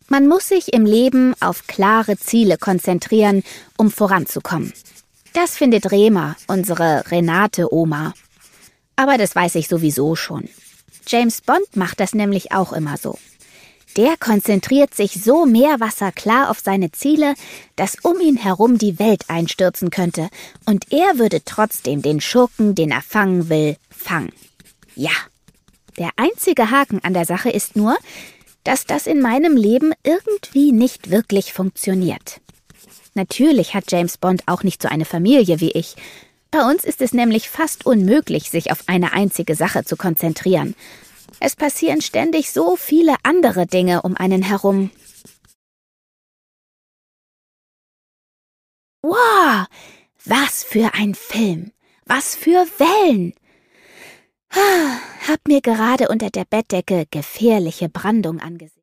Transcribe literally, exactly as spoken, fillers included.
Man muss sich im Leben auf klare Ziele konzentrieren, um voranzukommen. Das findet Rema, unsere Renate-Oma. Aber das weiß ich sowieso schon. James Bond macht das nämlich auch immer so. Der konzentriert sich so meerwasserklar auf seine Ziele, dass um ihn herum die Welt einstürzen könnte. Und er würde trotzdem den Schurken, den er fangen will, fangen. Ja, der einzige Haken an der Sache ist nur, dass das in meinem Leben irgendwie nicht wirklich funktioniert. Natürlich hat James Bond auch nicht so eine Familie wie ich. Bei uns ist es nämlich fast unmöglich, sich auf eine einzige Sache zu konzentrieren. Es passieren ständig so viele andere Dinge um einen herum. Wow, was für ein Film! Was für Wellen! Hab mir gerade unter der Bettdecke gefährliche Brandung angesehen.